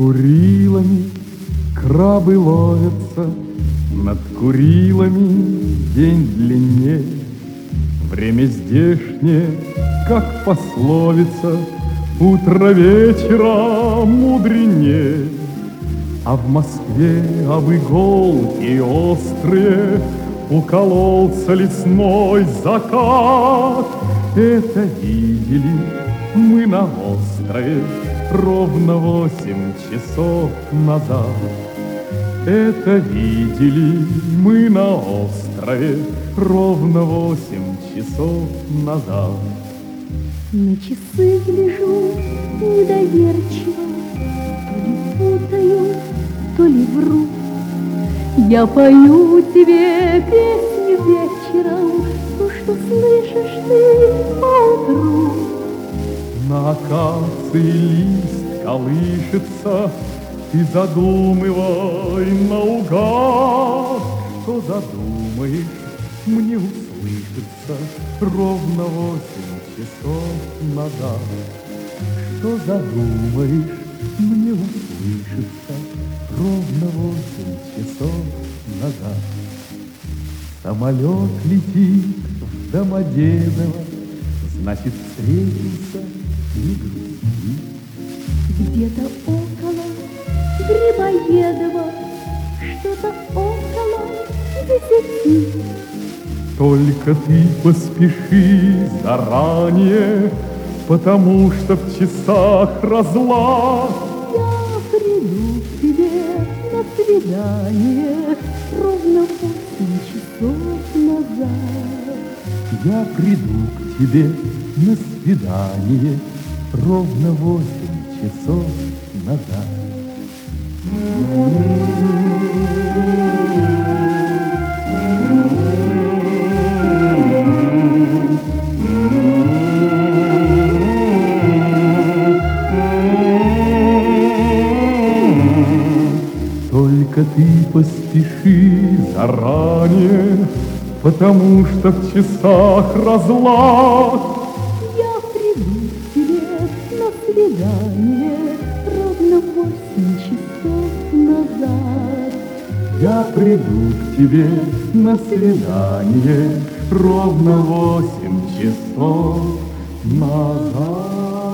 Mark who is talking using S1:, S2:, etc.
S1: Курилами крабы ловятся, над Курилами день длиннее. Время здешнее, как пословица, утро вечера мудренее. А в Москве об иголки острые укололся лесной закат. Это видели мы на острове ровно 8 часов назад. Это видели мы на острове ровно 8 часов назад.
S2: На часы гляжу недоверчиво, то ли путаю, то ли вру. Я пою тебе песню вечером, то, что слышишь ты поутру.
S1: На акации лист колышется, ты задумывай наугад. Что задумаешь, мне услышится ровно 8 часов назад. Что задумаешь, мне услышится ровно 8 часов назад. Самолет летит в Домодедово, значит, встретимся, не грусти.
S2: Где-то около Грибоедова, что-то около 10.
S1: Только ты поспеши заранее, потому что в часах разлад.
S2: Я приду к тебе на свидание ровно 8 часов назад.
S1: Я приду к тебе на свидание ровно 8 часов назад. Только ты поспеши заранее, потому что в часах разлад.
S2: Я приду к тебе на свидание ровно 8 часов назад.
S1: Я приду к тебе на свидание ровно 8 часов назад.